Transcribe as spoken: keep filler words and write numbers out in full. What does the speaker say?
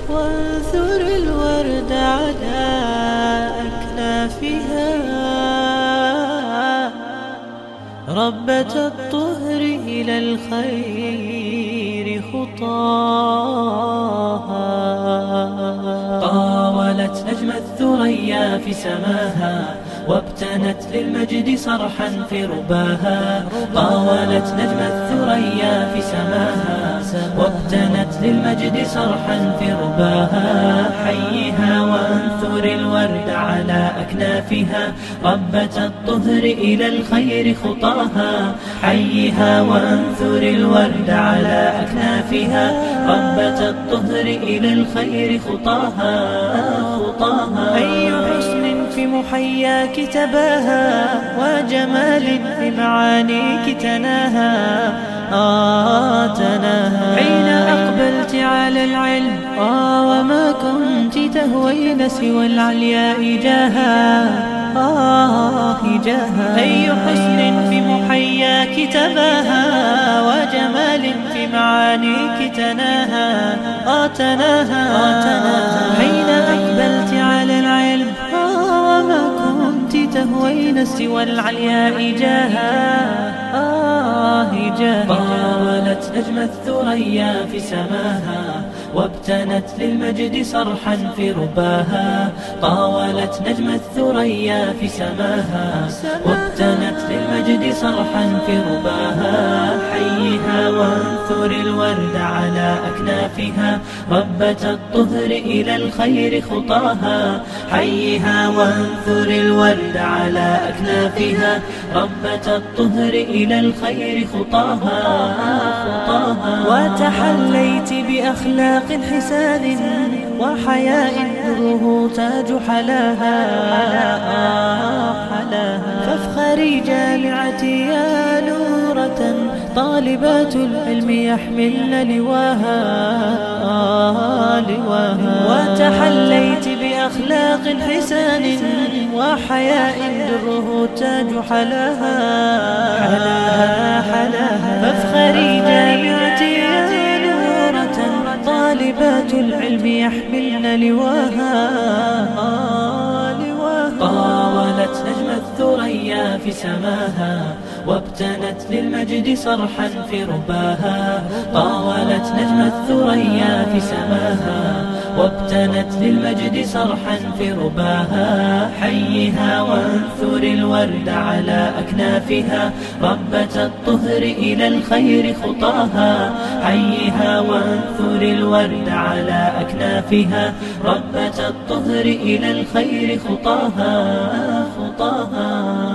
وانثر الورد على أكنافها ربة الطهر إلى الخير خطاها. طاولت نجم الثريا في سماها وابتنت للمجد صرحا في رباها. طاولت نجم الثريا في سماها وابتنت للمجد صرحا في رباها. حيها وانثر الورد على أكنافها ربة الطهر إلى الخير خطاها. حيها وانثر الورد على أكنافها ربة الطهر إلى الخير خطاها. خطاها أي حسن في محياك تباها وجمال في معانيك تناها. آه تناها حين أقبلت على العلم آه وما كنت تهوين سوى العلياء جاها. آه جاها أي حسن في محياك تباها وجمال في معانيك تناها. آه تناها آه تناها حين أقبلت على العلم آه وما كنت تهوين سوى العلياء جاها. آه جاها طاولت نجم الثريا في سماها وابتنت للمجد صرحا في رباها. طاولت نجم الثريا في سماها وابتنت للمجد صرحا في رباها. حيها وانثر الورد على أكنافها ربة الطهر إلى الخير خطاها. حيها وانثر الورد على أكنافها ربة الطهر إلى الخير خطاها. خطاها وتحليت بأخلاق حسان وحياء نوره تاج حلاها. فافخري جامعتي يا نورة طالبات العلم يحملن لواها. لواها وتحليت بأخلاق حسان وحياء دره تاج حلاها. حلاها حلاها فافخري جامعتي يا نورة طالبات العلم يحملن لواها. طاولت نجم الثريا في سماها وابتنت للمجد صرحا في رباها. طاولت نجم الثريا في سماها وابتنت للمجد صرحا في رباها. حيها وانثر الورد على أكنافها ربة الطهر إلى الخير خطاها. حيها وانثر الورد على أكنافها ربة الطهر إلى الخير خطاها. خطاها